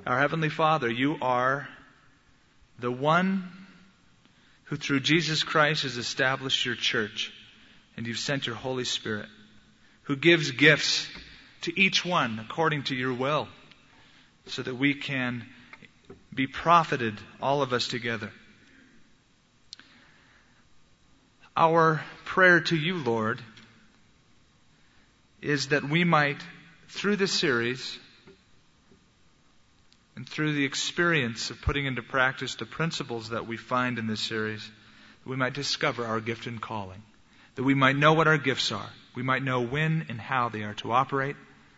Our Heavenly Father, You are the one who through Jesus Christ has established Your church, and You've sent Your Holy Spirit, who gives gifts to each one according to Your will, so that we can be profited, all of us together. Our prayer to You, Lord, is that we might, through this series, and through the experience of putting into practice the principles that we find in this series, that we might discover our gift and calling, that we might know what our gifts are, we might know when and how they are to operate,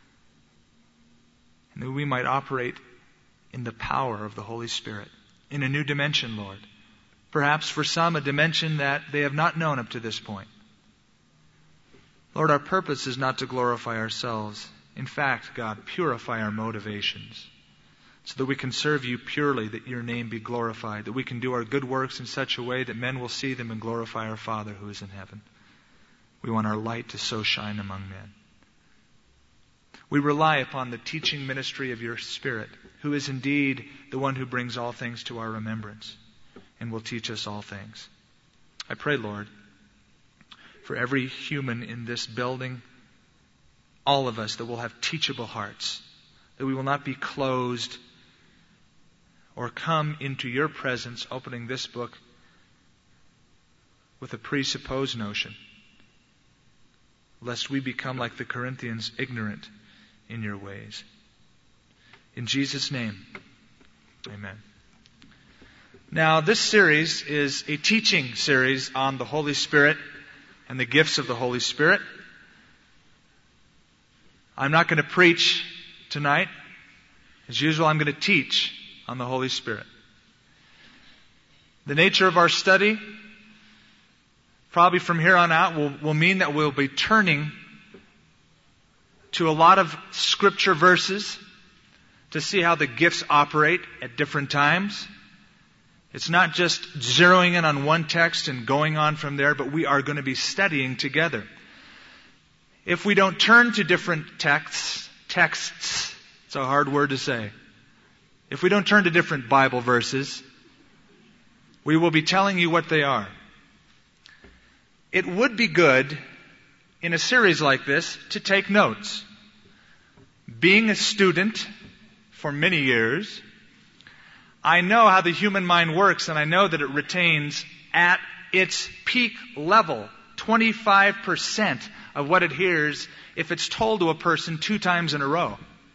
and that we might operate in the power of the Holy Spirit, in a new dimension, Lord. Perhaps for some, a dimension that they have not known up to this point. Lord, our purpose is not to glorify ourselves. In fact, God, purify our motivations so that we can serve You purely, that Your name be glorified, that we can do our good works in such a way that men will see them and glorify our Father who is in heaven. We want our light to so shine among men. We rely upon the teaching ministry of Your Spirit, who is indeed the one who brings all things to our remembrance and will teach us all things. I pray, Lord, for every human in this building, all of us, that will have teachable hearts, that we will not be closed or come into Your presence opening this book with a presupposed notion, lest we become like the Corinthians, ignorant in Your ways. In Jesus' name, amen. Now, this series is a teaching series on the Holy Spirit and the gifts of the Holy Spirit. I'm not going to preach tonight. As usual, I'm going to teach on the Holy Spirit. The nature of our study, probably from here on out, will mean that we'll be turning to a lot of scripture verses to see how the gifts operate at different times. It's not just zeroing in on one text and going on from there, but we are going to be studying together. If we don't turn to different texts, it's a hard word to say. If we don't turn to different Bible verses, we will be telling you what they are. It would be good, in a series like this, to take notes. Being a student for many years, I know how the human mind works, and I know that it retains at its peak level 25% of what it hears if it's told to a person 2 times in a row.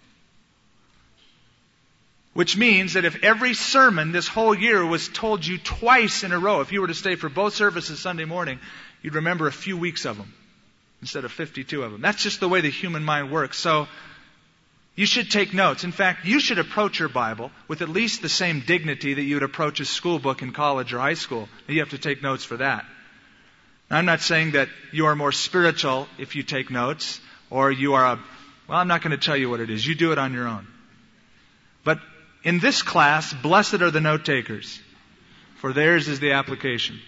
Which means that if every sermon this whole year was told you twice in a row, if you were to stay for both services Sunday morning, you'd remember a few weeks of them instead of 52 of them. That's just the way the human mind works. So you should take notes. In fact, you should approach your Bible with at least the same dignity that you would approach a school book in college or high school. You have to take notes for that. Now, I'm not saying that you are more spiritual if you take notes, or you are I'm not going to tell you what it is. You do it on your own. But in this class, blessed are the note takers, for theirs is the application.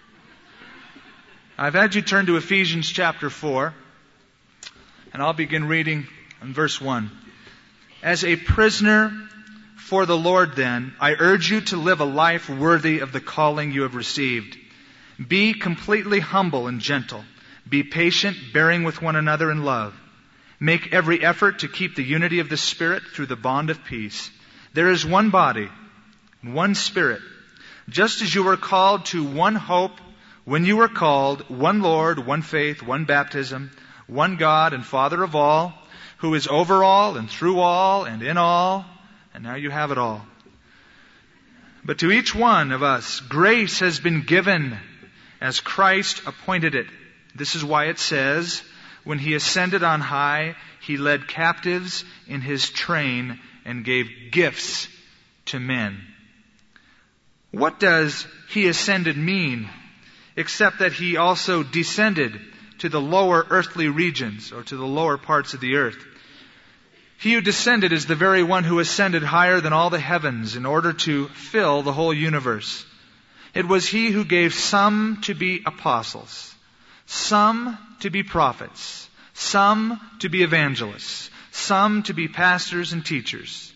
I've had you turn to Ephesians chapter 4, and I'll begin reading in verse 1. As a prisoner for the Lord, then, I urge you to live a life worthy of the calling you have received. Be completely humble and gentle. Be patient, bearing with one another in love. Make every effort to keep the unity of the Spirit through the bond of peace. There is one body, one Spirit. Just as you were called to one hope when you were called, one Lord, one faith, one baptism, one God and Father of all, who is over all and through all and in all, and now you have it all. But to each one of us, grace has been given as Christ appointed it. This is why it says, when He ascended on high, He led captives in His train and gave gifts to men. What does He ascended mean, except that He also descended to the lower earthly regions, or to the lower parts of the earth? He who descended is the very one who ascended higher than all the heavens in order to fill the whole universe. It was He who gave some to be apostles, some to be prophets, some to be evangelists, some to be pastors and teachers,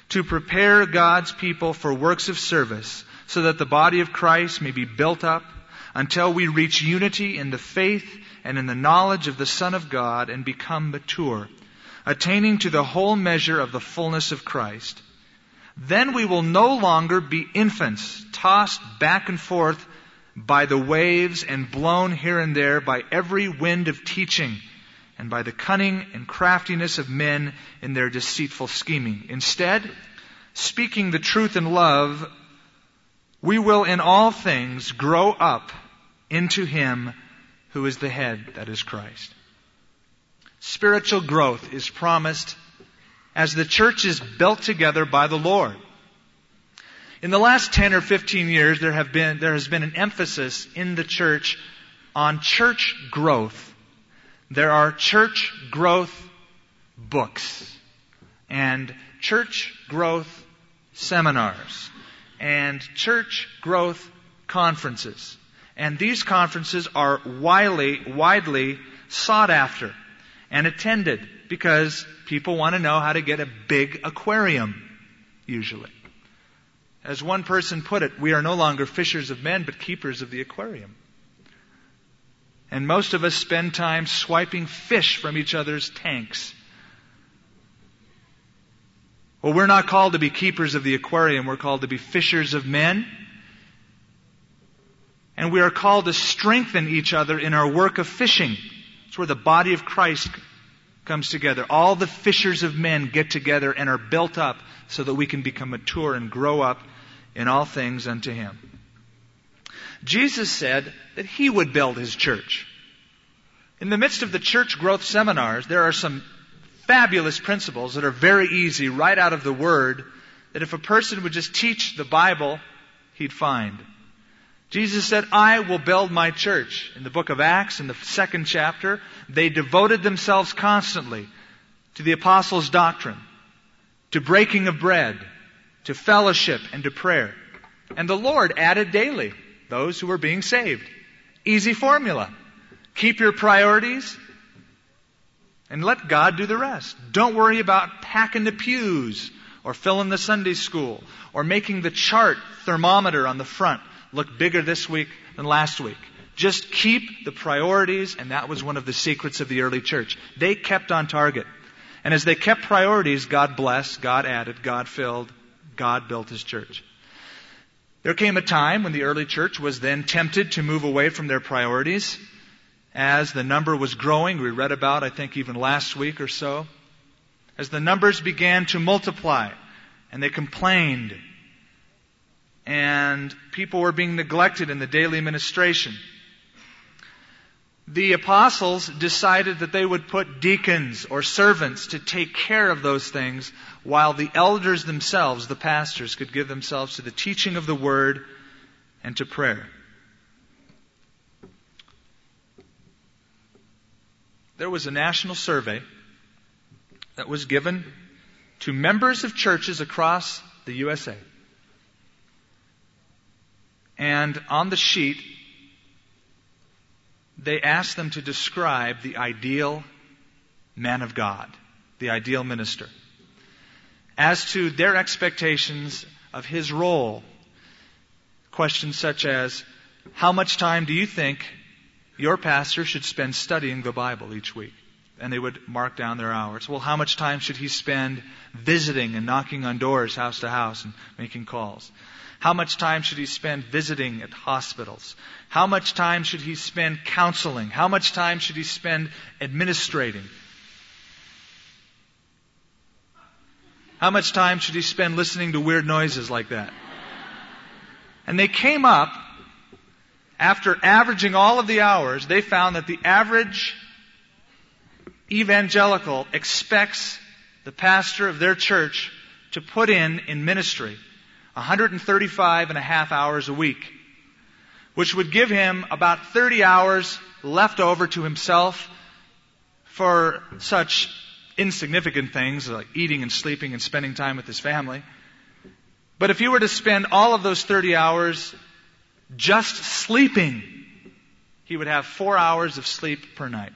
to prepare God's people for works of service, so that the body of Christ may be built up until we reach unity in the faith and in the knowledge of the Son of God and become mature, attaining to the whole measure of the fullness of Christ. Then we will no longer be infants, tossed back and forth by the waves and blown here and there by every wind of teaching and by the cunning and craftiness of men in their deceitful scheming. Instead, speaking the truth in love, we will in all things grow up into Him who is the head, that is Christ. Spiritual growth is promised as the church is built together by the Lord. In the last 10 or 15 years, there has been an emphasis in the church on church growth. There are church growth books and church growth seminars and church growth conferences. And these conferences are widely sought after and attended because people want to know how to get a big aquarium, usually. As one person put it, we are no longer fishers of men, but keepers of the aquarium. And most of us spend time swiping fish from each other's tanks. Well, we're not called to be keepers of the aquarium. We're called to be fishers of men. And we are called to strengthen each other in our work of fishing. It's where the body of Christ comes together. All the fishers of men get together and are built up so that we can become mature and grow up in all things unto Him. Jesus said that He would build His church. In the midst of the church growth seminars, there are some fabulous principles that are very easy right out of the Word that if a person would just teach the Bible, he'd find. Jesus said, I will build my church. In the book of Acts, in the 2nd chapter, they devoted themselves constantly to the apostles' doctrine, to breaking of bread, to fellowship, and to prayer. And the Lord added daily those who were being saved. Easy formula. Keep your priorities and let God do the rest. Don't worry about packing the pews or filling the Sunday school or making the chart thermometer on the front look bigger this week than last week. Just keep the priorities, and that was one of the secrets of the early church. They kept on target. And as they kept priorities, God blessed, God added, God filled, God built His church. There came a time when the early church was then tempted to move away from their priorities. As the number was growing, we read about, I think even last week or so, as the numbers began to multiply, and they complained, and people were being neglected in the daily ministration, the apostles decided that they would put deacons or servants to take care of those things while the elders themselves, the pastors, could give themselves to the teaching of the Word and to prayer. There was a national survey that was given to members of churches across the USA. And on the sheet, they asked them to describe the ideal man of God, the ideal minister, as to their expectations of his role. Questions such as, how much time do you think your pastor should spend studying the Bible each week? And they would mark down their hours. Well, how much time should he spend visiting and knocking on doors, house to house, and making calls? How much time should he spend visiting at hospitals? How much time should he spend counseling? How much time should he spend administrating? How much time should he spend listening to weird noises like that? And they came up, after averaging all of the hours, they found that the average evangelical expects the pastor of their church to put in ministry 135 and a half hours a week, which would give him about 30 hours left over to himself for such insignificant things like eating and sleeping and spending time with his family. But if he were to spend all of those 30 hours just sleeping, he would have 4 hours of sleep per night.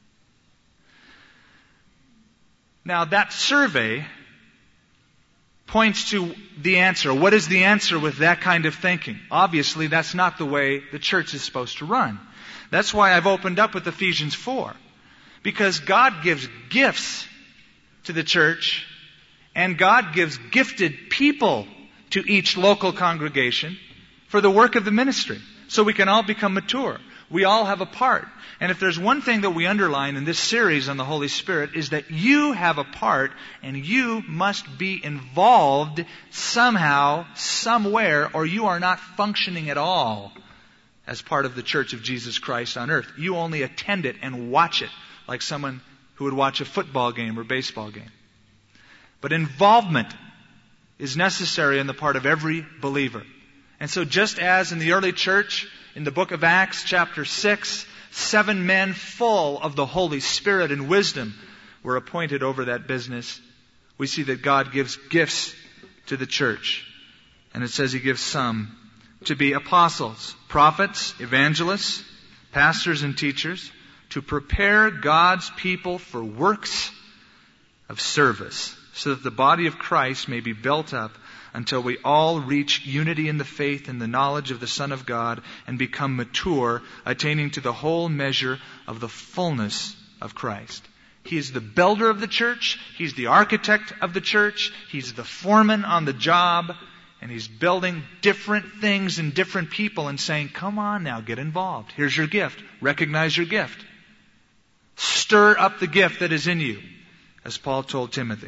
Now that survey points to the answer. What is the answer with that kind of thinking? Obviously, that's not the way the church is supposed to run. That's why I've opened up with Ephesians 4. Because God gives gifts to the church, and God gives gifted people to each local congregation for the work of the ministry. So we can all become mature. We all have a part. And if there's one thing that we underline in this series on the Holy Spirit, is that you have a part and you must be involved somehow, somewhere, or you are not functioning at all as part of the Church of Jesus Christ on earth. You only attend it and watch it like someone who would watch a football game or baseball game. But involvement is necessary on the part of every believer. And so just as in the early church, in the book of Acts, chapter 6, 7 men full of the Holy Spirit and wisdom were appointed over that business. We see that God gives gifts to the church. And it says He gives some to be apostles, prophets, evangelists, pastors and teachers, to prepare God's people for works of service, so that the body of Christ may be built up until we all reach unity in the faith and the knowledge of the Son of God and become mature, attaining to the whole measure of the fullness of Christ. He is the builder of the church. He's the architect of the church. He's the foreman on the job. And He's building different things in different people and saying, come on now, get involved. Here's your gift. Recognize your gift. Stir up the gift that is in you, as Paul told Timothy.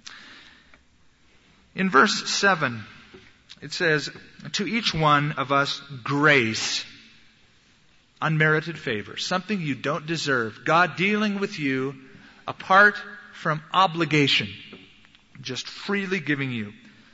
In verse 7, it says, to each one of us grace, unmerited favor, something you don't deserve. God dealing with you apart from obligation, just freely giving you.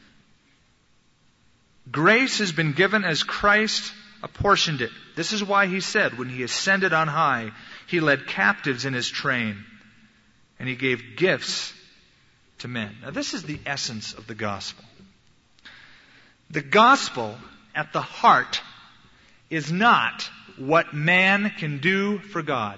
Grace has been given as Christ apportioned it. This is why He said, when He ascended on high, He led captives in His train, and He gave gifts to men. Now this is the essence of the gospel. The gospel at the heart is not what man can do for God.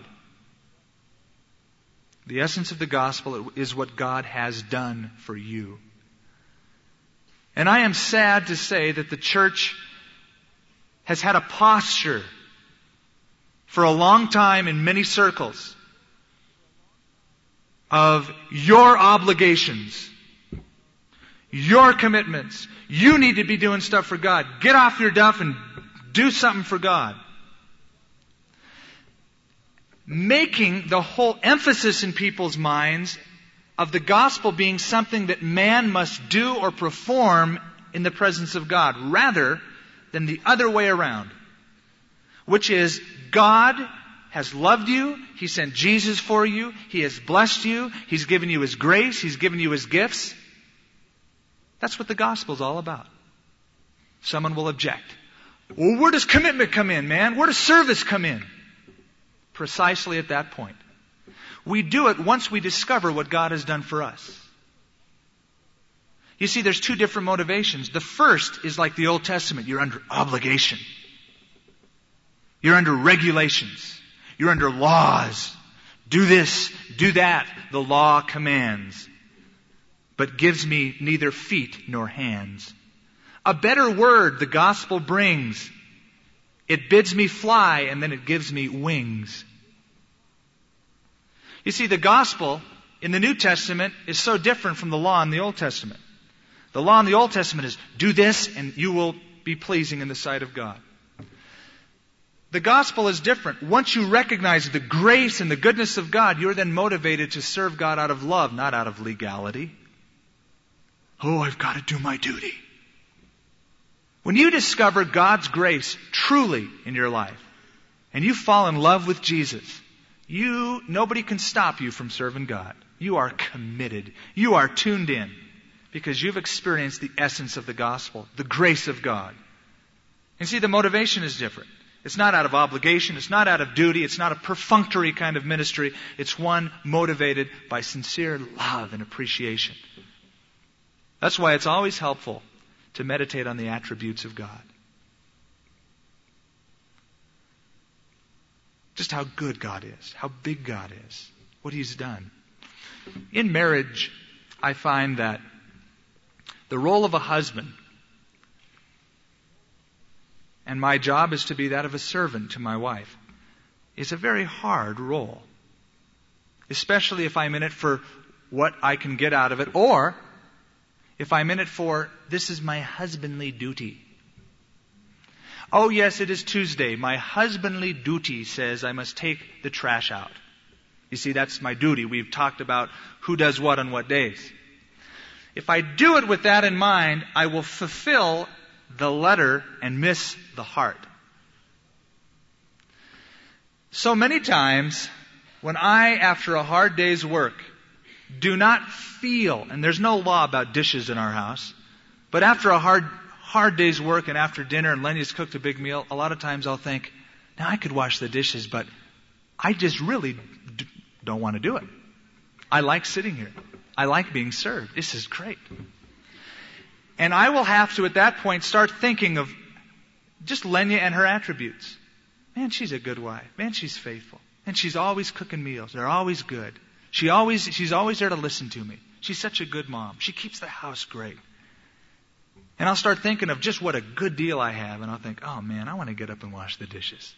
The essence of the gospel is what God has done for you. And I am sad to say that the church has had a posture for a long time in many circles of your obligations, your commitments. You need to be doing stuff for God. Get off your duff and do something for God. Making the whole emphasis in people's minds of the gospel being something that man must do or perform in the presence of God, rather than the other way around, which is God has loved you. He sent Jesus for you. He has blessed you. He's given you His grace. He's given you His gifts. That's what the gospel is all about. Someone will object. Well, where does commitment come in, man? Where does service come in? Precisely at that point. We do it once we discover what God has done for us. You see, there's two different motivations. The first is like the Old Testament. You're under obligation. You're under regulations. You're under laws. Do this, do that. The law commands, but gives me neither feet nor hands. A better word the gospel brings. It bids me fly, and then it gives me wings. You see, the gospel in the New Testament is so different from the law in the Old Testament. The law in the Old Testament is, do this and you will be pleasing in the sight of God. The gospel is different. Once you recognize the grace and the goodness of God, you're then motivated to serve God out of love, not out of legality. Oh, I've got to do my duty. When you discover God's grace truly in your life, and you fall in love with Jesus, nobody can stop you from serving God. You are committed. You are tuned in because you've experienced the essence of the gospel, the grace of God. And see, the motivation is different. It's not out of obligation. It's not out of duty. It's not a perfunctory kind of ministry. It's one motivated by sincere love and appreciation. That's why it's always helpful to meditate on the attributes of God. Just how good God is, how big God is, what He's done. In marriage, I find that The role of a husband. And my job is to be that of a servant to my wife. It's a very hard role. Especially if I'm in it for what I can get out of it, or if I'm in it for, this is my husbandly duty. Oh yes, it is Tuesday. My husbandly duty says I must take the trash out. You see, that's my duty. We've talked about who does what on what days. If I do it with that in mind, I will fulfill the letter and miss the heart. So many times, when I, after a hard day's work, do not feel, and there's no law about dishes in our house, but after a hard day's work and after dinner and Lenny's cooked a big meal, a lot of times I'll think, now I could wash the dishes, but I just really don't want to do it. I like sitting here. I like being served. This is great. And I will have to, at that point, start thinking of just Lenya and her attributes. Man, she's a good wife. Man, she's faithful. And she's always cooking meals. They're always good. She's always there to listen to me. She's such a good mom. She keeps the house great. And I'll start thinking of just what a good deal I have. And I'll think, oh man, I want to get up and wash the dishes.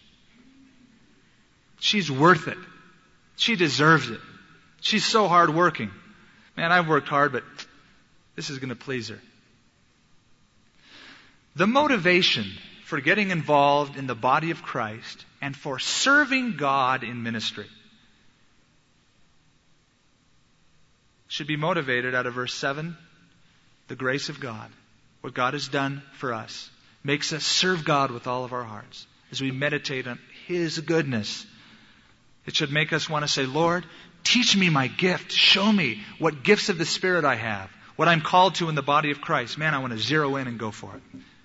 She's worth it. She deserves it. She's so hardworking. Man, I've worked hard, but this is going to please her. The motivation for getting involved in the body of Christ and for serving God in ministry should be motivated out of verse 7, the grace of God, what God has done for us, makes us serve God with all of our hearts. As we meditate on His goodness, it should make us want to say, Lord, teach me my gift. Show me what gifts of the Spirit I have, what I'm called to in the body of Christ. Man, I want to zero in and go for it.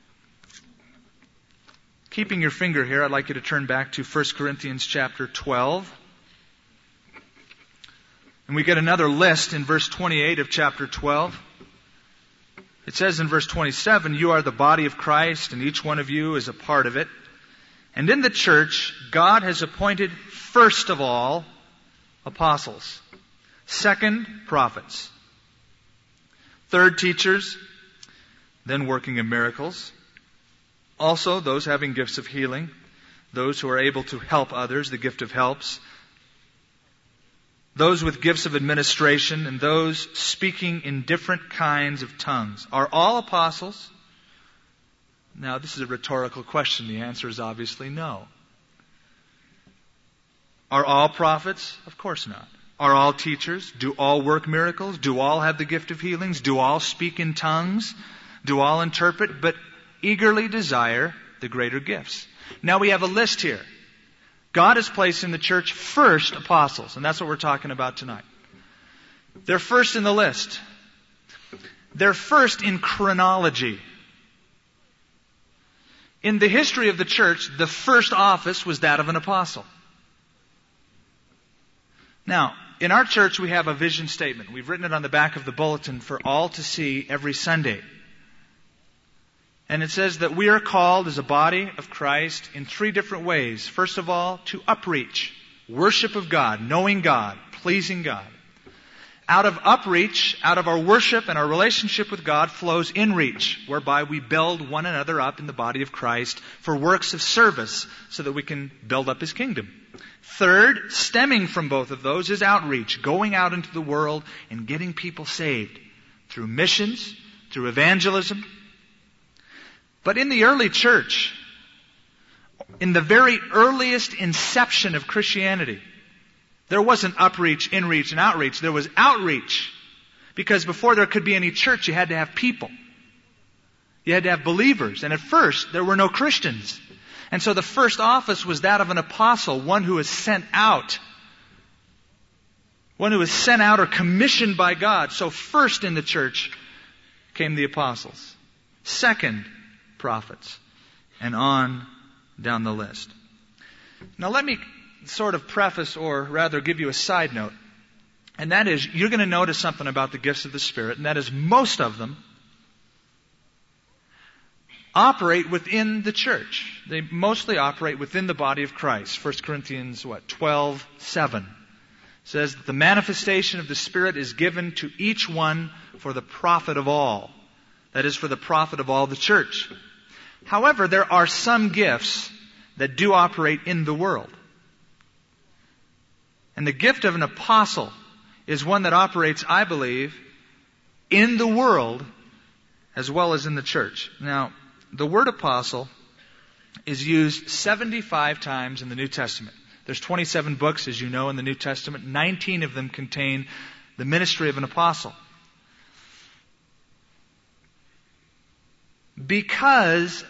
Keeping your finger here, I'd like you to turn back to 1 Corinthians chapter 12. And we get another list in verse 28 of chapter 12. It says in verse 27, you are the body of Christ, and each one of you is a part of it. And in the church, God has appointed first of all apostles, second prophets, third teachers, then working in miracles, also those having gifts of healing, those who are able to help others, the gift of helps, those with gifts of administration, and those speaking in different kinds of tongues. Are all apostles? Now, this is a rhetorical question. The answer is obviously no. Are all prophets? Of course not. Are all teachers? Do all work miracles? Do all have the gift of healings? Do all speak in tongues? Do all interpret? But eagerly desire the greater gifts. Now we have a list here. God has placed in the church first apostles, and that's what we're talking about tonight. They're first in the list. They're first in chronology. In the history of the church, the first office was that of an apostle. Now, in our church we have a vision statement. We've written it on the back of the bulletin for all to see every Sunday. And it says that we are called as a body of Christ in three different ways. First of all, to upreach, worship of God, knowing God, pleasing God. Out of upreach, out of our worship and our relationship with God flows inreach, whereby we build one another up in the body of Christ for works of service so that we can build up His kingdom. Third, stemming from both of those is outreach, going out into the world and getting people saved through missions, through evangelism. But in the early church, in the very earliest inception of Christianity, there wasn't upreach, inreach, and outreach. There was outreach. Because before there could be any church, you had to have people. You had to have believers. And at first, there were no Christians. And so the first office was that of an apostle, one who was sent out. One who was sent out or commissioned by God. So first in the church came the apostles. Second, prophets. And on down the list. Now let me sort of preface, or rather give you a side note. And that is, you're going to notice something about the gifts of the Spirit, and that is most of them operate within the church. They mostly operate within the body of Christ. 1 Corinthians 12:7 says that the manifestation of the Spirit is given to each one for the profit of all. that is for the profit of all the church. However, there are some gifts that do operate in the world. And the gift of an apostle is one that operates, I believe, in the world as well as in the church. Now, the word apostle is used 75 times in the New Testament. There's 27 books, as you know, in the New Testament. 19 of them contain the ministry of an apostle. Because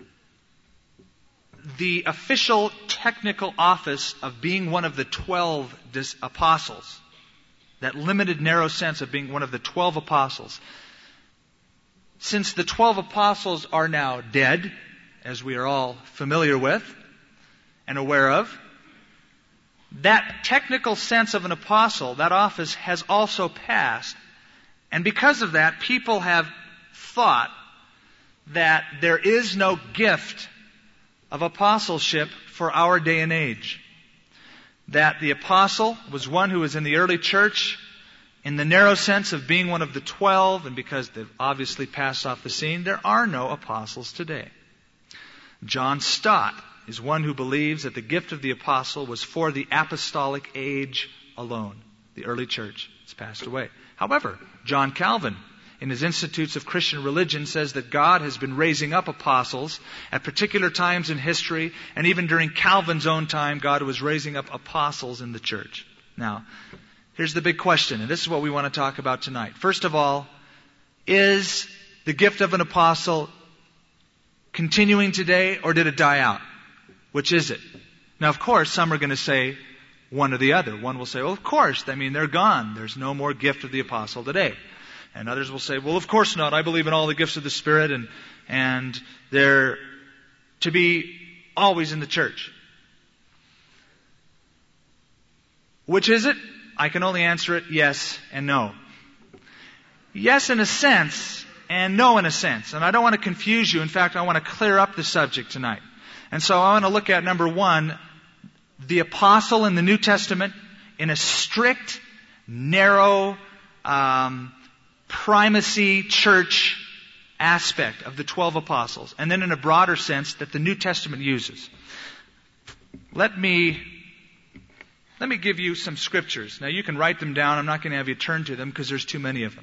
the official technical office of being one of the 12 apostles, that limited, narrow sense of being one of the 12 apostles, since the 12 apostles are now dead, as we are all familiar with and aware of, that technical sense of an apostle, that office, has also passed. And because of that, people have thought that there is no gift of apostleship for our day and age. That the apostle was one who was in the early church in the narrow sense of being one of the 12, and because they've obviously passed off the scene, there are no apostles today. John Stott is one who believes that the gift of the apostle was for the apostolic age alone. The early church has passed away. However, John Calvin, in his Institutes of Christian Religion, says that God has been raising up apostles at particular times in history, and even during Calvin's own time, God was raising up apostles in the church. Now, here's the big question, and this is what we want to talk about tonight. First of all, is the gift of an apostle continuing today, or did it die out? Which is it? Now, of course, some are going to say one or the other. One will say, well, of course, they're gone. There's no more gift of the apostle today. And others will say, well, of course not. I believe in all the gifts of the Spirit, and they're to be always in the church. Which is it? I can only answer it yes and no. Yes in a sense, and no in a sense. And I don't want to confuse you. In fact, I want to clear up the subject tonight. And so I want to look at, number one, the apostle in the New Testament in a strict, narrow, primacy church aspect of the 12 apostles, and then in a broader sense that the New Testament uses. Let me give you some scriptures. Now you can write them down. I'm not going to have you turn to them because there's too many of them.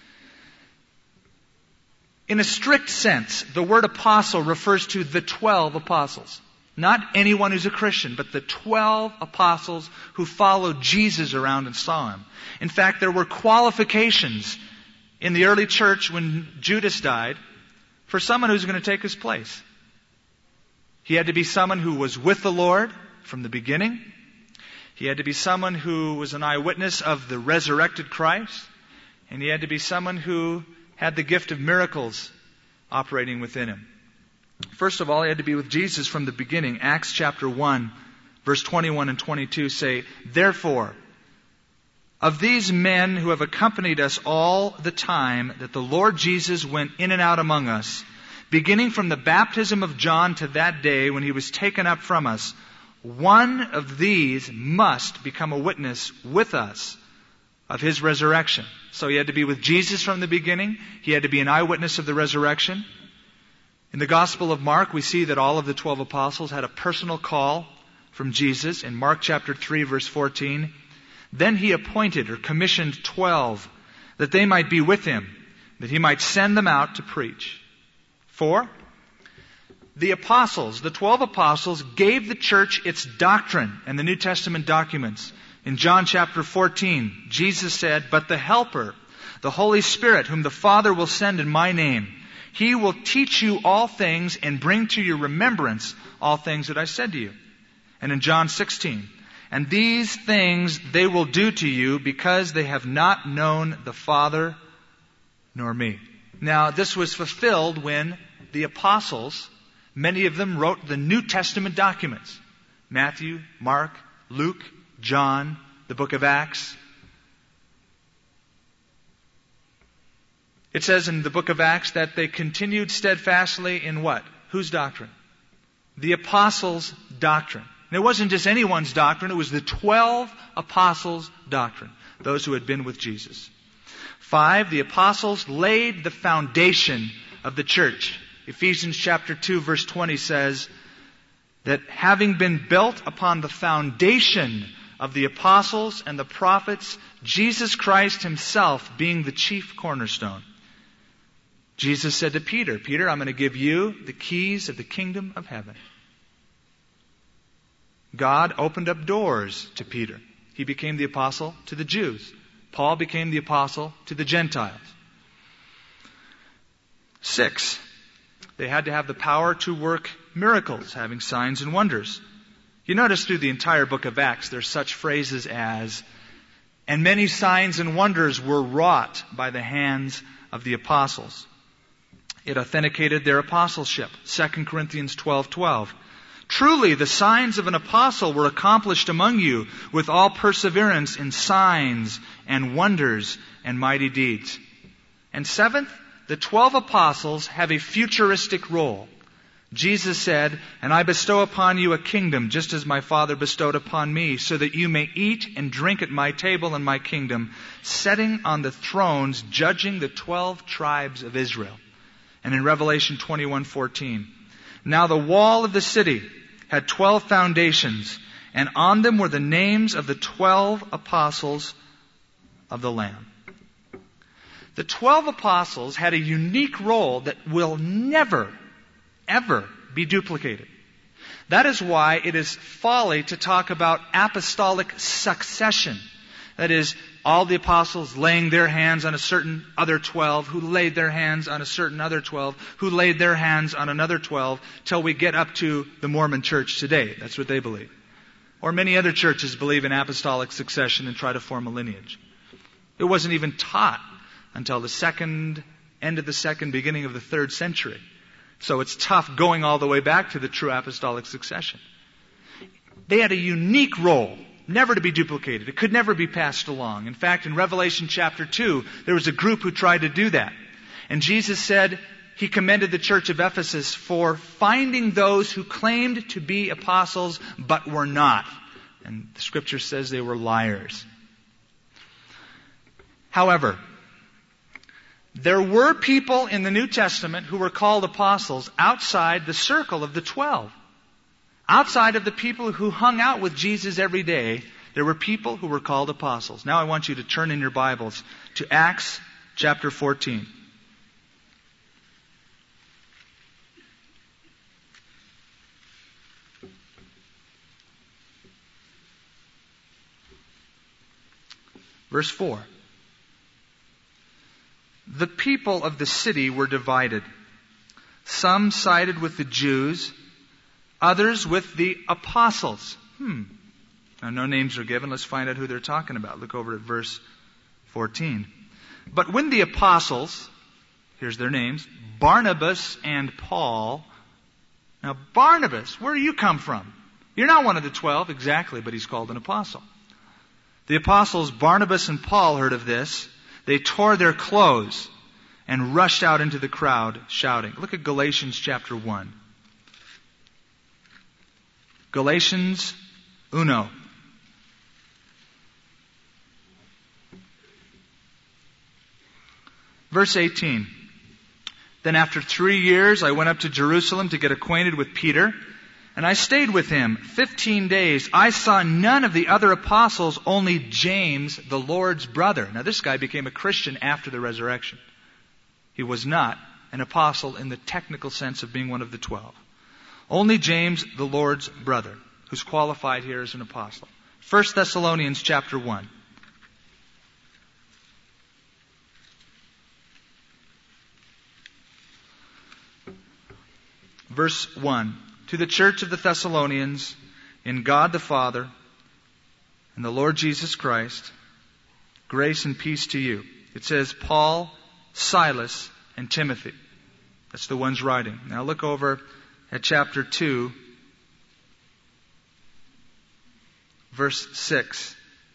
In a strict sense, the word apostle refers to the 12 apostles. Not anyone who's a Christian, but the 12 apostles who followed Jesus around and saw Him. In fact, there were qualifications in the early church when Judas died for someone who's going to take his place. He had to be someone who was with the Lord from the beginning. He had to be someone who was an eyewitness of the resurrected Christ. And he had to be someone who had the gift of miracles operating within him. First of all, he had to be with Jesus from the beginning. Acts chapter 1, verse 21 and 22 say, "Therefore, of these men who have accompanied us all the time that the Lord Jesus went in and out among us, beginning from the baptism of John to that day when He was taken up from us, one of these must become a witness with us of His resurrection." So he had to be with Jesus from the beginning. He had to be an eyewitness of the resurrection. In the Gospel of Mark, we see that all of the 12 apostles had a personal call from Jesus. In Mark chapter 3, verse 14, "Then He appointed or commissioned 12 that they might be with Him, that He might send them out to preach." 4, the apostles, the 12 apostles, gave the church its doctrine and the New Testament documents. In John chapter 14, Jesus said, "But the Helper, the Holy Spirit, whom the Father will send in my name, He will teach you all things and bring to your remembrance all things that I said to you." And in John 16, "And these things they will do to you because they have not known the Father nor me." Now, this was fulfilled when the apostles, many of them wrote the New Testament documents. Matthew, Mark, Luke, John, the book of Acts. It says in the book of Acts that they continued steadfastly in what? Whose doctrine? The apostles' doctrine. And it wasn't just anyone's doctrine, it was the 12 apostles' doctrine. Those who had been with Jesus. 5, the apostles laid the foundation of the church. Ephesians chapter 2 verse 20 says that having been built upon the foundation of the apostles and the prophets, Jesus Christ himself being the chief cornerstone. Jesus said to Peter, Peter, I'm going to give you the keys of the kingdom of heaven. God opened up doors to Peter. He became the apostle to the Jews. Paul became the apostle to the Gentiles. 6, they had to have the power to work miracles, having signs and wonders. You notice through the entire book of Acts, there's such phrases as, and many signs and wonders were wrought by the hands of the apostles. It authenticated their apostleship. 2 Corinthians 12:12. Truly, the signs of an apostle were accomplished among you with all perseverance in signs and wonders and mighty deeds. And 7th, the 12 apostles have a futuristic role. Jesus said, and I bestow upon you a kingdom, just as my Father bestowed upon me, so that you may eat and drink at my table in my kingdom, sitting on the thrones, judging the 12 tribes of Israel. And in Revelation 21:14, now the wall of the city had 12 foundations, and on them were the names of the 12 apostles of the Lamb. The 12 apostles had a unique role that will never, ever be duplicated. That is why it is folly to talk about apostolic succession. That is, all the apostles laying their hands on a certain other 12, who laid their hands on a certain other 12, who laid their hands on another 12, till we get up to the Mormon church today. That's what they believe. Or many other churches believe in apostolic succession and try to form a lineage. It wasn't even taught until the end of the second, beginning of the 3rd century. So it's tough going all the way back to the true apostolic succession. They had a unique role, never to be duplicated. It could never be passed along. In fact, in Revelation chapter 2, there was a group who tried to do that. And Jesus said he commended the church of Ephesus for finding those who claimed to be apostles but were not. And the scripture says they were liars. However, there were people in the New Testament who were called apostles outside the circle of the 12. Outside of the people who hung out with Jesus every day, there were people who were called apostles. Now I want you to turn in your Bibles to Acts chapter 14. Verse 4. The people of the city were divided. Some sided with the Jews, others with the apostles. Now, no names are given. Let's find out who they're talking about. Look over at verse 14. But when the apostles, here's their names, Barnabas and Paul. Now, Barnabas, where do you come from? You're not one of the 12, exactly, but he's called an apostle. The apostles Barnabas and Paul heard of this. They tore their clothes and rushed out into the crowd shouting. Look at Galatians chapter 1. Galatians 1. Verse 18. Then after 3 years I went up to Jerusalem to get acquainted with Peter, and I stayed with him 15 days. I saw none of the other apostles, only James, the Lord's brother. Now this guy became a Christian after the resurrection. He was not an apostle in the technical sense of being one of the 12. Only James, the Lord's brother, who's qualified here as an apostle. 1 Thessalonians chapter 1. Verse 1. To the church of the Thessalonians, in God the Father and the Lord Jesus Christ, grace and peace to you. It says Paul, Silas, and Timothy. That's the ones writing. Now look over at chapter 2, verse 6.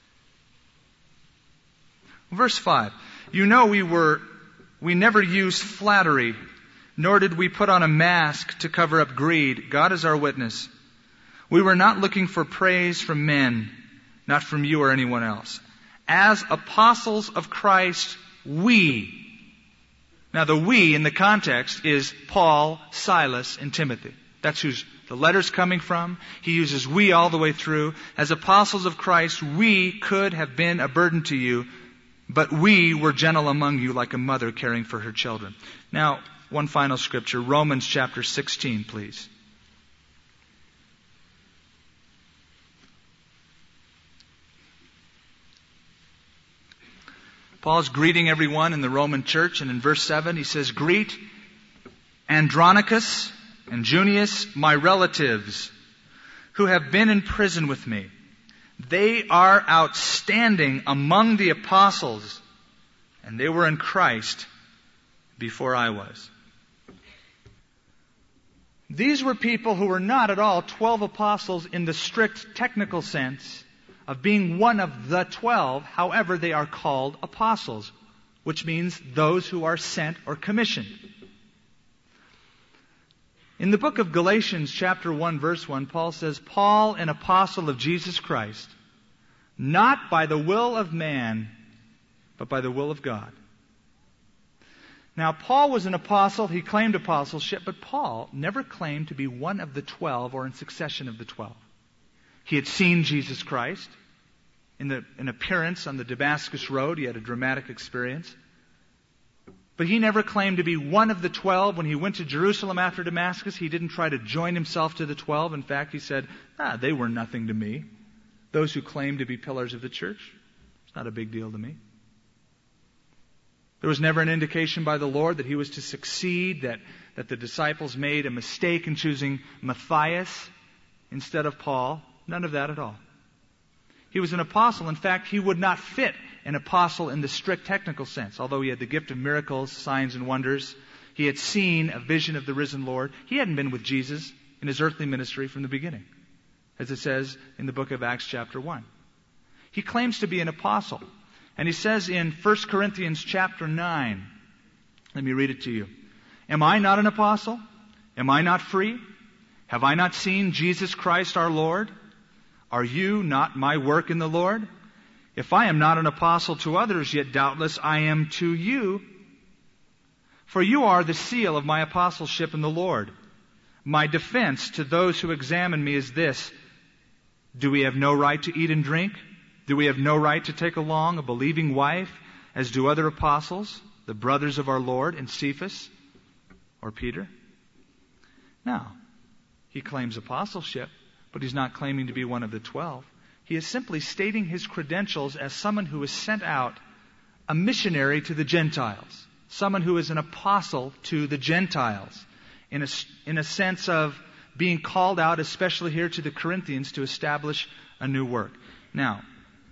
Verse 5. You know we never used flattery, nor did we put on a mask to cover up greed. God is our witness. We were not looking for praise from men, not from you or anyone else. As apostles of Christ we. Now the we in the context is Paul, Silas, and Timothy. That's who the letter's coming from. He uses we all the way through. As apostles of Christ, we could have been a burden to you, but we were gentle among you like a mother caring for her children. Now, one final scripture, Romans chapter 16, please. Paul's greeting everyone in the Roman church, and in verse 7 he says, "Greet Andronicus and Junius, my relatives, who have been in prison with me. They are outstanding among the apostles, and they were in Christ before I was." These were people who were not at all 12 apostles in the strict technical sense of being one of the 12. However, they are called apostles, which means those who are sent or commissioned. In the book of Galatians, chapter 1, verse 1, Paul says, "Paul, an apostle of Jesus Christ, not by the will of man, but by the will of God." Now, Paul was an apostle. He claimed apostleship, but Paul never claimed to be one of the 12 or in succession of the 12. He had seen Jesus Christ in an appearance on the Damascus Road. He had a dramatic experience. But he never claimed to be one of the 12. When he went to Jerusalem after Damascus, he didn't try to join himself to the 12. In fact, he said, they were nothing to me. Those who claim to be pillars of the church, it's not a big deal to me. There was never an indication by the Lord that he was to succeed, that the disciples made a mistake in choosing Matthias instead of Paul. None of that at all. He was an apostle. In fact, he would not fit an apostle in the strict technical sense. Although he had the gift of miracles, signs, and wonders, he had seen a vision of the risen Lord. He hadn't been with Jesus in his earthly ministry from the beginning, as it says in the book of Acts chapter 1. He claims to be an apostle. And he says in 1 Corinthians chapter 9, let me read it to you. "Am I not an apostle? Am I not free? Have I not seen Jesus Christ our Lord? Are you not my work in the Lord? If I am not an apostle to others, yet doubtless I am to you. For you are the seal of my apostleship in the Lord. My defense to those who examine me is this: do we have no right to eat and drink? Do we have no right to take along a believing wife, as do other apostles, the brothers of our Lord, and Cephas or Peter?" Now, he claims apostleship, but he's not claiming to be one of the 12. He is simply stating his credentials as someone who is sent out, a missionary to the Gentiles, someone who is an apostle to the Gentiles, in a sense of being called out, especially here to the Corinthians, to establish a new work. Now,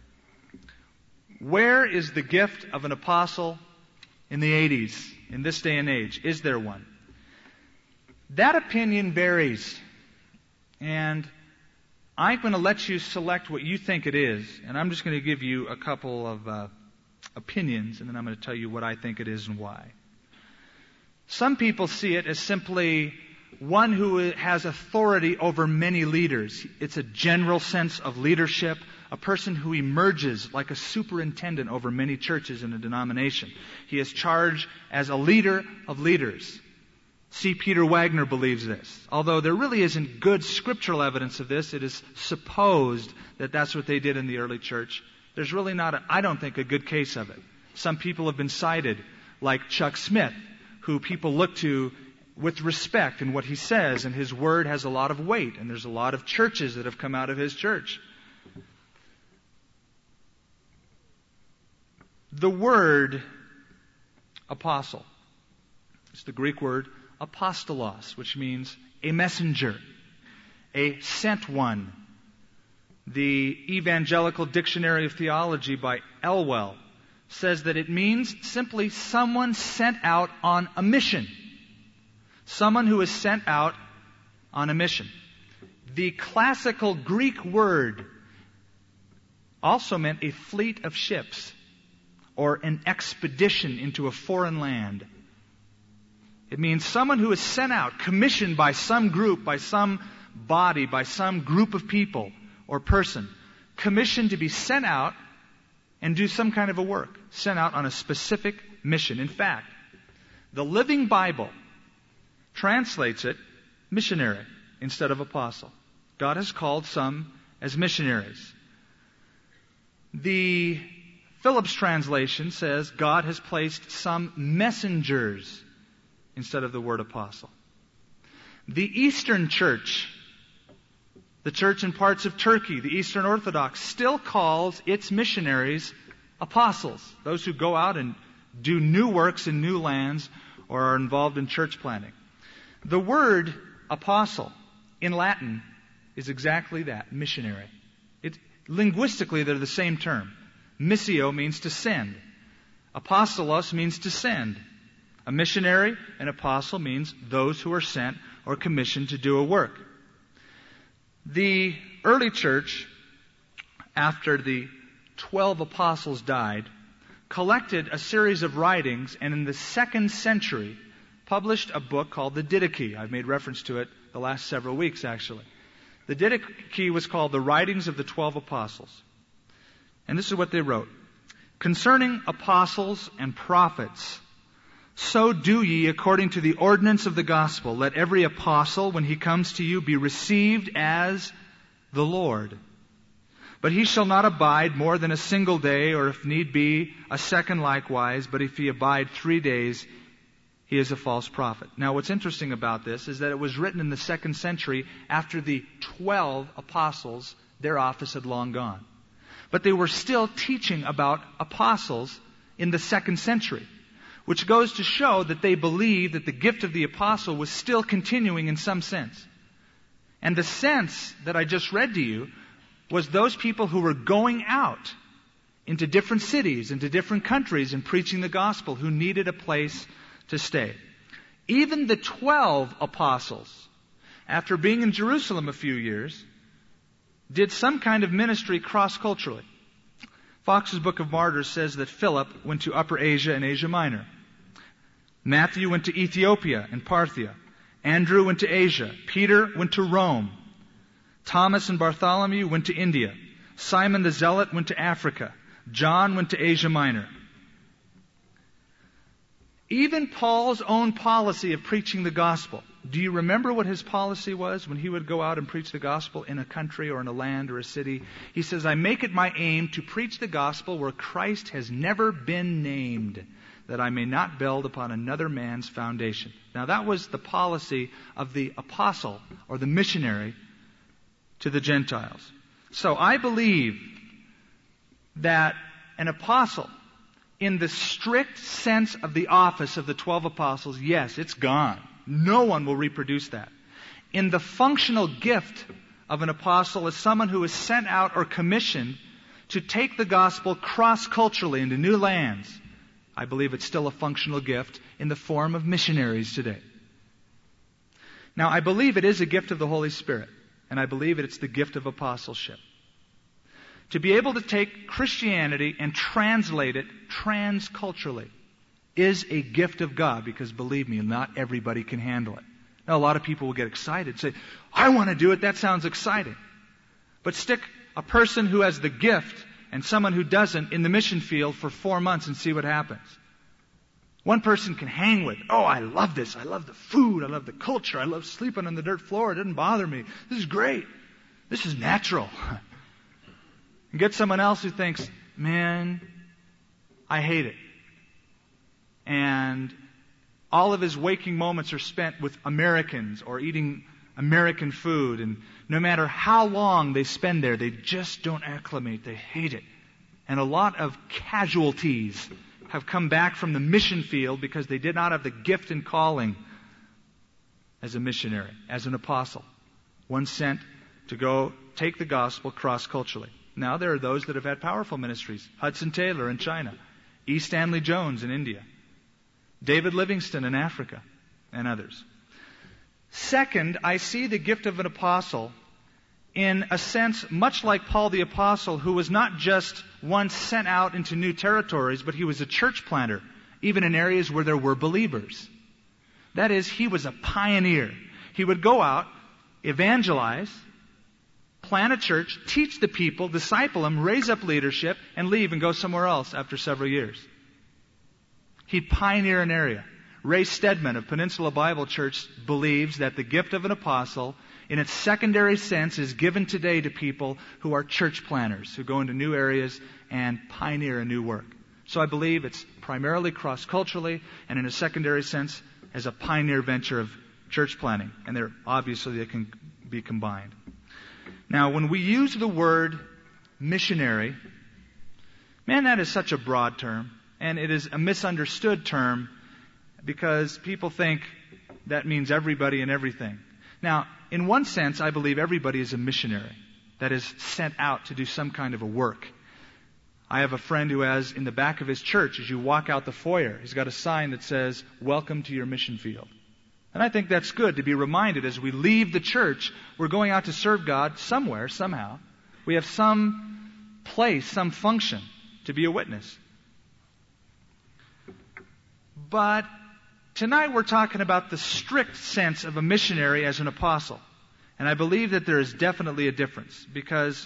where is the gift of an apostle in the 80s, in this day and age? Is there one? That opinion varies. And I'm going to let you select what you think it is. And I'm just going to give you a couple of opinions, and then I'm going to tell you what I think it is and why. Some people see it as simply one who has authority over many leaders. It's a general sense of leadership, a person who emerges like a superintendent over many churches in a denomination. He is charged as a leader of leaders. C. Peter Wagner believes this. Although there really isn't good scriptural evidence of this, it is supposed that that's what they did in the early church. There's really not, I don't think, a good case of it. Some people have been cited, like Chuck Smith, who people look to with respect in what he says, and his word has a lot of weight, and there's a lot of churches that have come out of his church. The word apostle, it's the Greek word apostolos, which means a messenger, a sent one. The Evangelical Dictionary of Theology by Elwell says that it means simply someone sent out on a mission. Someone who is sent out on a mission. The classical Greek word also meant a fleet of ships or an expedition into a foreign land. It means someone who is sent out, commissioned by some group, by some body, by some group of people or person, commissioned to be sent out and do some kind of a work, sent out on a specific mission. In fact, the Living Bible translates it missionary instead of apostle. God has called some as missionaries. The Phillips translation says God has placed some messengers instead of the word apostle. The Eastern Church, the church in parts of Turkey, the Eastern Orthodox, still calls its missionaries apostles, those who go out and do new works in new lands or are involved in church planting. The word apostle in Latin is exactly that, missionary. Linguistically, they're the same term. Missio means to send. Apostolos means to send. A missionary, an apostle, means those who are sent or commissioned to do a work. The early church, after the 12 apostles died, collected a series of writings, and in the 2nd century published a book called the Didache. I've made reference to it the last several weeks, actually. The Didache was called the Writings of the 12 Apostles. And this is what they wrote. Concerning apostles and prophets, so do ye according to the ordinance of the gospel. Let every apostle, when he comes to you, be received as the Lord. But he shall not abide more than a single day, or if need be, a second likewise. But if he abide 3 days, he is a false prophet. Now what's interesting about this is that it was written in the 2nd century after the 12 apostles, their office had long gone. But they were still teaching about apostles in the 2nd century, which goes to show that they believed that the gift of the apostle was still continuing in some sense. And the sense that I just read to you was those people who were going out into different cities, into different countries, and preaching the gospel, who needed a place to stay. Even the 12 apostles, after being in Jerusalem a few years, did some kind of ministry cross-culturally. Fox's Book of Martyrs says that Philip went to Upper Asia and Asia Minor. Matthew went to Ethiopia and Parthia. Andrew went to Asia. Peter went to Rome. Thomas and Bartholomew went to India. Simon the Zealot went to Africa. John went to Asia Minor. Even Paul's own policy of preaching the gospel. Do you remember what his policy was when he would go out and preach the gospel in a country or in a land or a city? He says, I make it my aim to preach the gospel where Christ has never been named, that I may not build upon another man's foundation. Now that was the policy of the apostle or the missionary to the Gentiles. So I believe that an apostle, in the strict sense of the office of the 12 apostles, yes, it's gone. No one will reproduce that. In the functional gift of an apostle as someone who is sent out or commissioned to take the gospel cross-culturally into new lands, I believe it's still a functional gift in the form of missionaries today. Now, I believe it is a gift of the Holy Spirit, and I believe it's the gift of apostleship. To be able to take Christianity and translate it transculturally is a gift of God, because believe me, not everybody can handle it. Now, a lot of people will get excited and say, I want to do it, that sounds exciting. But stick a person who has the gift and someone who doesn't in the mission field for 4 months and see what happens. One person can hang with, oh, I love this, I love the food, I love the culture, I love sleeping on the dirt floor, it doesn't bother me, this is great, this is natural. And get someone else who thinks, man, I hate it. And all of his waking moments are spent with Americans or eating American food. And no matter how long they spend there, they just don't acclimate. They hate it. And a lot of casualties have come back from the mission field because they did not have the gift and calling as a missionary, as an apostle. One sent to go take the gospel cross-culturally. Now there are those that have had powerful ministries. Hudson Taylor in China. E. Stanley Jones in India. David Livingstone in Africa, and others. Second, I see the gift of an apostle in a sense much like Paul the Apostle, who was not just one sent out into new territories, but he was a church planter, even in areas where there were believers. That is, he was a pioneer. He would go out, evangelize, plant a church, teach the people, disciple them, raise up leadership, and leave and go somewhere else after several years. He'd pioneer an area. Ray Stedman of Peninsula Bible Church believes that the gift of an apostle, in its secondary sense, is given today to people who are church planners, who go into new areas and pioneer a new work. So I believe it's primarily cross-culturally, and in a secondary sense, as a pioneer venture of church planning. And they can be combined. Now, when we use the word missionary, man, that is such a broad term, and it is a misunderstood term because people think that means everybody and everything. Now, in one sense, I believe everybody is a missionary that is sent out to do some kind of a work. I have a friend who has, in the back of his church, as you walk out the foyer, he's got a sign that says, "Welcome to your mission field." And I think that's good to be reminded as we leave the church, we're going out to serve God somewhere, somehow. We have some place, some function to be a witness. But tonight we're talking about the strict sense of a missionary as an apostle. And I believe that there is definitely a difference because,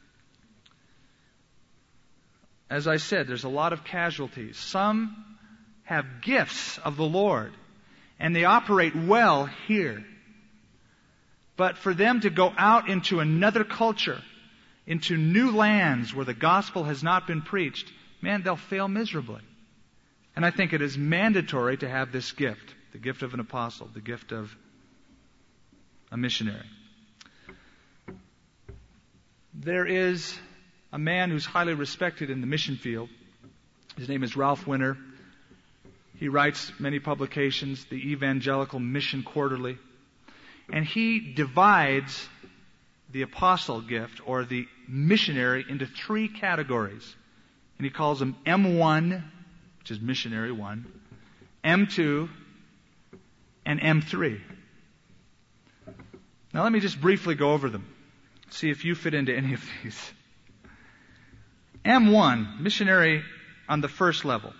as I said, there's a lot of casualties. Some have gifts of the Lord, and they operate well here. But for them to go out into another culture, into new lands where the gospel has not been preached, man, they'll fail miserably. And I think it is mandatory to have this gift, the gift of an apostle, the gift of a missionary. There is a man who's highly respected in the mission field. His name is Ralph Winter. He writes many publications, the Evangelical Mission Quarterly. And he divides the apostle gift or the missionary into 3 categories. And he calls them M1, which is missionary 1, M2, and M3. Now let me just briefly go over them. See if you fit into any of these. M1, missionary on the first level,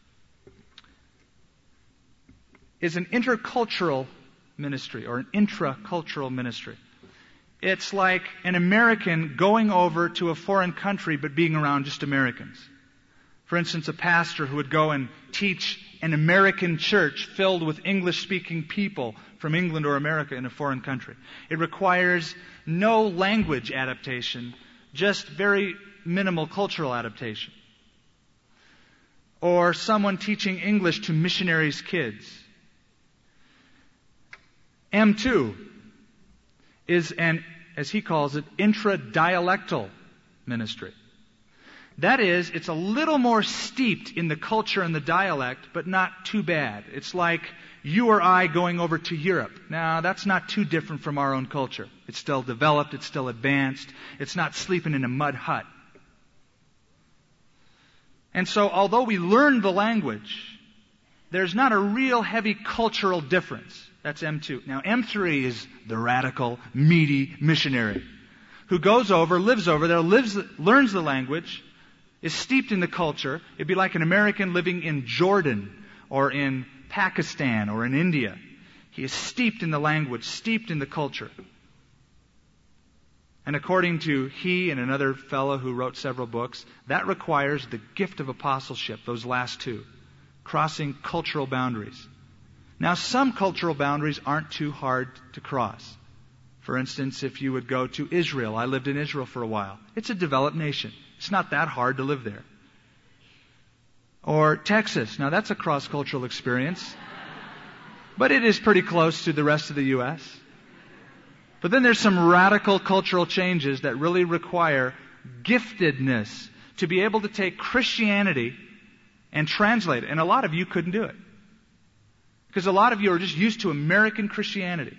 is an intercultural ministry or an intracultural ministry. It's like an American going over to a foreign country but being around just Americans. For instance, a pastor who would go and teach an American church filled with English-speaking people from England or America in a foreign country. It requires no language adaptation, just very minimal cultural adaptation. Or someone teaching English to missionaries' kids. M2 is an, as he calls it, intradialectal ministry. That is, it's a little more steeped in the culture and the dialect, but not too bad. It's like you or I going over to Europe. Now, that's not too different from our own culture. It's still developed, it's still advanced, it's not sleeping in a mud hut. And so, although we learn the language, there's not a real heavy cultural difference. That's M2. Now, M3 is the radical, meaty missionary who goes over, lives over there, learns the language, is steeped in the culture. It'd be like an American living in Jordan or in Pakistan or in India. He is steeped in the language, steeped in the culture. And according to he and another fellow who wrote several books, that requires the gift of apostleship, those last 2, crossing cultural boundaries. Now, some cultural boundaries aren't too hard to cross. For instance, if you would go to Israel, I lived in Israel for a while. It's a developed nation. It's not that hard to live there. Or Texas. Now, that's a cross-cultural experience. But it is pretty close to the rest of the U.S. But then there's some radical cultural changes that really require giftedness to be able to take Christianity and translate it. And a lot of you couldn't do it. Because a lot of you are just used to American Christianity.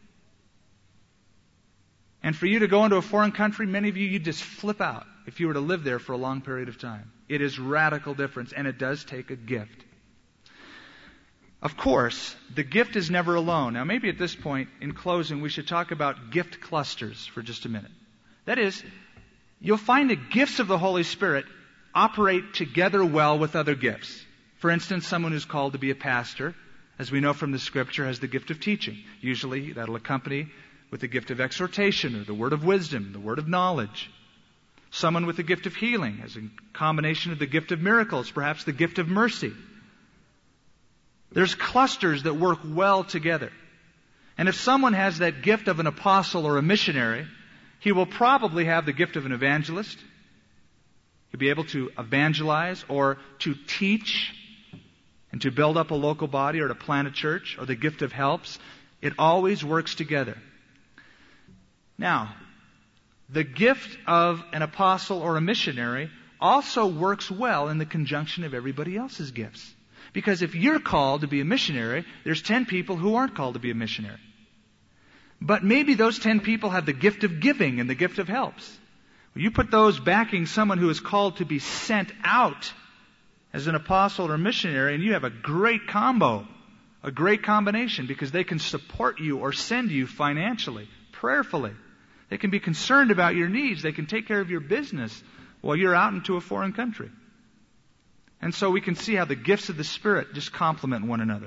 And for you to go into a foreign country, many of you, you'd just flip out if you were to live there for a long period of time. It is radical difference, and it does take a gift. Of course, the gift is never alone. Now, maybe at this point, in closing, we should talk about gift clusters for just a minute. That is, you'll find the gifts of the Holy Spirit operate together well with other gifts. For instance, someone who's called to be a pastor, as we know from the Scripture, has the gift of teaching. Usually, that'll accompany with the gift of exhortation or the word of wisdom, the word of knowledge. Someone with the gift of healing as a combination of the gift of miracles, perhaps the gift of mercy. There's clusters that work well together. And if someone has that gift of an apostle or a missionary, he will probably have the gift of an evangelist. He'll be able to evangelize or to teach and to build up a local body or to plant a church, or the gift of helps. It always works together. Now, the gift of an apostle or a missionary also works well in the conjunction of everybody else's gifts. Because if you're called to be a missionary, there's 10 people who aren't called to be a missionary. But maybe those 10 people have the gift of giving and the gift of helps. You put those backing someone who is called to be sent out as an apostle or missionary, and you have a great combo, a great combination, because they can support you or send you financially, prayerfully. They can be concerned about your needs. They can take care of your business while you're out into a foreign country. And so we can see how the gifts of the Spirit just complement one another.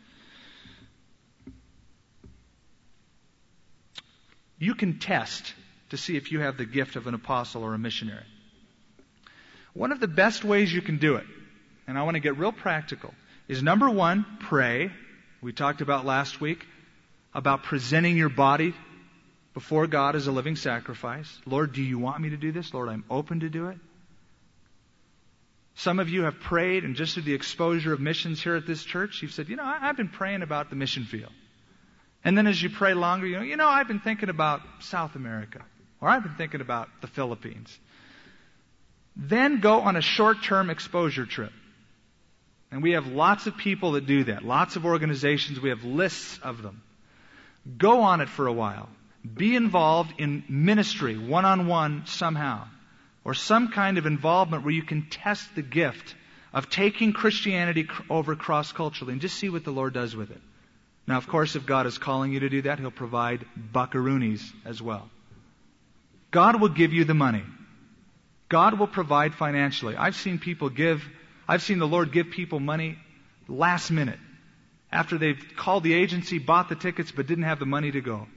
You can test to see if you have the gift of an apostle or a missionary. One of the best ways you can do it, and I want to get real practical, is number one, pray. We talked about last week about presenting your body before God as a living sacrifice. Lord, do you want me to do this? Lord, I'm open to do it. Some of you have prayed, and just through the exposure of missions here at this church, you've said, I've been praying about the mission field. And then as you pray longer, I've been thinking about South America, or I've been thinking about the Philippines. Then go on a short-term exposure trip. And we have lots of people that do that, lots of organizations. We have lists of them. Go on it for a while. Be involved in ministry, one-on-one somehow, or some kind of involvement where you can test the gift of taking Christianity over cross-culturally and just see what the Lord does with it. Now, of course, if God is calling you to do that, He'll provide buckaroonies as well. God will give you the money. God will provide financially. I've seen the Lord give people money last minute, after they've called the agency, bought the tickets, but didn't have the money to go.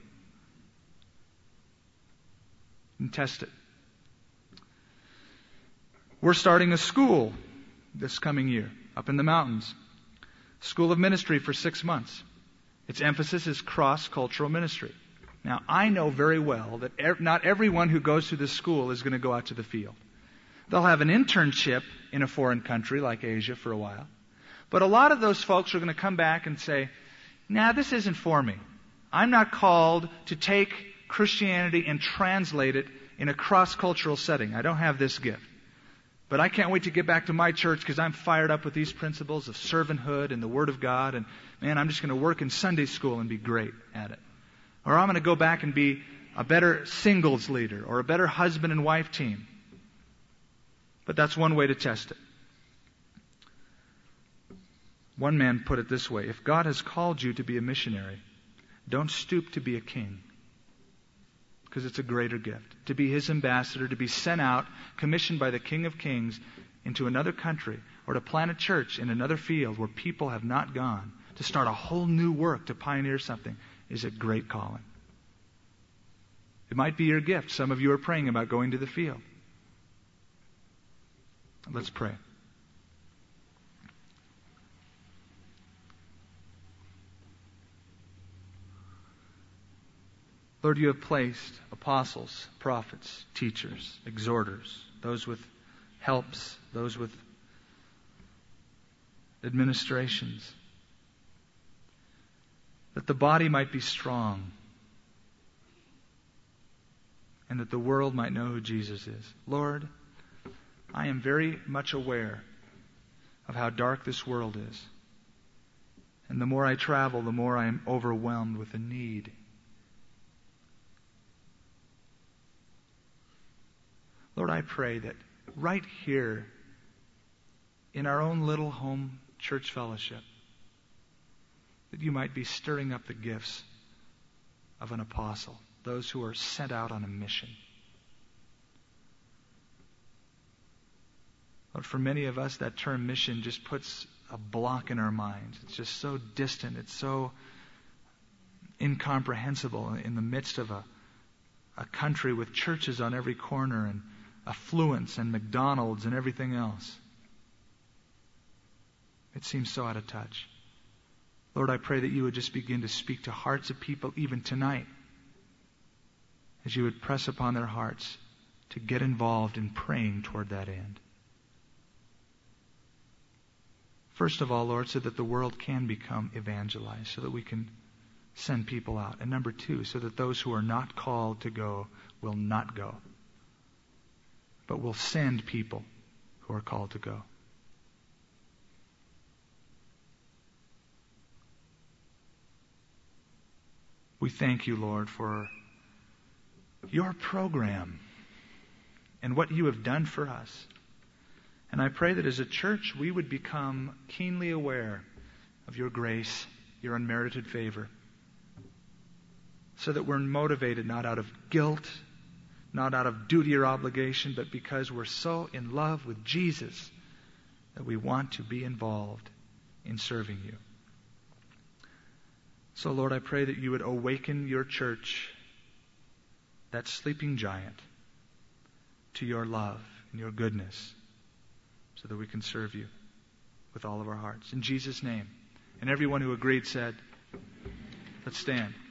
And test it. We're starting a school this coming year up in the mountains. School of Ministry for 6 months. Its emphasis is cross-cultural ministry. Now, I know very well that not everyone who goes through this school is going to go out to the field. They'll have an internship in a foreign country like Asia for a while. But a lot of those folks are going to come back and say, this isn't for me. I'm not called to take Christianity and translate it in a cross-cultural setting. I don't have this gift. But I can't wait to get back to my church because I'm fired up with these principles of servanthood and the Word of God. And I'm just going to work in Sunday school and be great at it. Or I'm going to go back and be a better singles leader or a better husband and wife team. But that's one way to test it. One man put it this way: if God has called you to be a missionary, don't stoop to be a king. Because it's a greater gift. To be His ambassador, to be sent out, commissioned by the King of Kings into another country, or to plant a church in another field where people have not gone, to start a whole new work, to pioneer something, is a great calling. It might be your gift. Some of you are praying about going to the field. Let's pray. Lord, you have placed apostles, prophets, teachers, exhorters, those with helps, those with administrations, that the body might be strong and that the world might know who Jesus is. Lord, I am very much aware of how dark this world is. And the more I travel, the more I am overwhelmed with the need. Lord, I pray that right here in our own little home church fellowship, that you might be stirring up the gifts of an apostle, those who are sent out on a mission. Lord, for many of us, that term mission just puts a block in our minds. It's just so distant. It's incomprehensible in the midst of a country with churches on every corner and affluence and McDonald's and everything else. It seems so out of touch. Lord, I pray that you would just begin to speak to hearts of people even tonight, as you would press upon their hearts to get involved in praying toward that end. First of all, Lord, so that the world can become evangelized, so that we can send people out. And number two, so that those who are not called to go will not go, but will send people who are called to go. We thank you, Lord, for your program and what you have done for us. And I pray that as a church we would become keenly aware of your grace, your unmerited favor, so that we're motivated not out of guilt, not out of duty or obligation, but because we're so in love with Jesus that we want to be involved in serving you. So, Lord, I pray that you would awaken your church, that sleeping giant, to your love and your goodness, so that we can serve you with all of our hearts. In Jesus' name. And everyone who agreed said, let's stand.